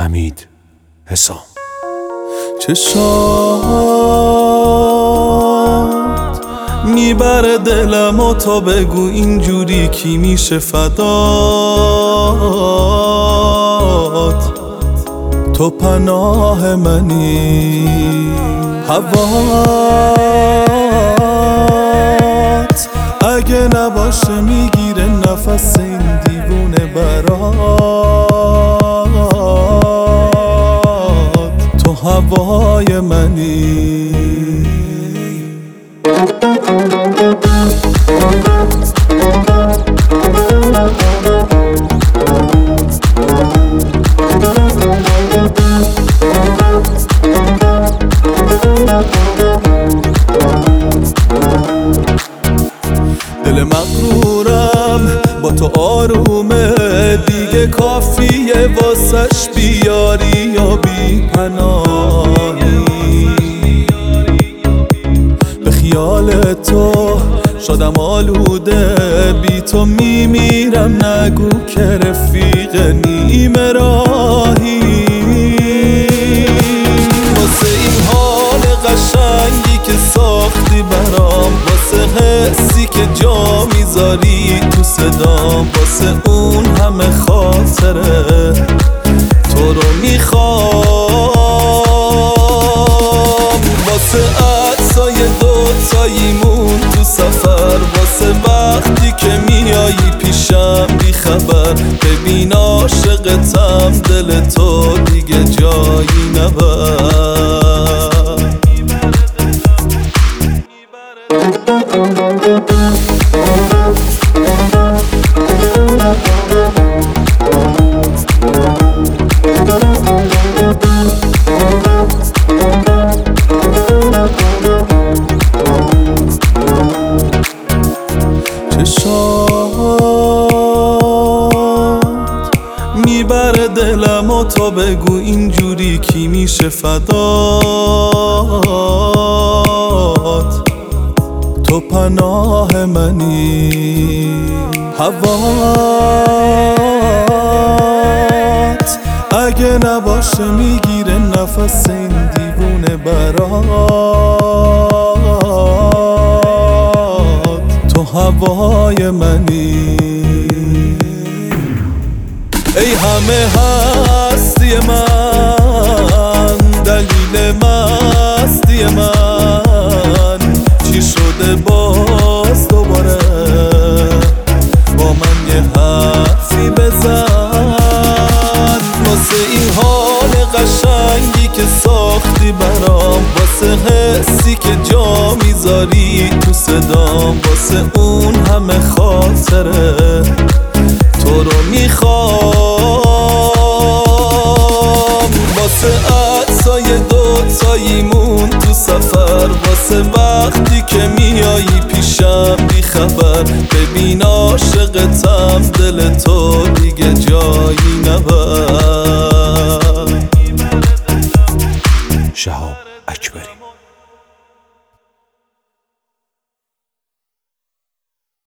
حمید حسام. چشات میبره دلم و تا بگو اینجوری کی میشه فدات. تو پناه منی، هوات اگه نباشه میگیره نفس این دیوونه برات. تو هوای منی. دل مغرورم با تو آرومه، دیگه کافیه واسش بیاری یا بی پناهی. به خیال تو شدم آلوده، بی تو میمیرم نگو که رفیق نیمه راهی. واسه این حال قشنگی که ساختی برام، واسه حسی که جا میذاری تو صدام، واسه اون همه خاطره تو رو میخوام. واسه عکسای دوتاییمون تو سفر، واسه وقتی که میایی پیشم بی خبر. ببین عاشقتم، دل تو دیگه جایی نبر. چشات میبره دلم و تا بگو اینجوری کی میشه فدات. تو پناه منی، هوات اگه نباشه میگیره نفس این دیوونه برات. تو هوای منی. ای همه هستی من، دلیل مستی من، چی شده باز دوباره با من یه حرفی بزن. واسه این حال قشنگی که ساختی برام، واسه حسی که جا میذاری تو صدام، واسه اون همه خاطره تو رو میخوام. واسه عکسای دوتاییمون تو سفر، واسه وقتی که میایی پیشم بی خبر. ببین عاشقتم، دل تو دیگه جایی نبر.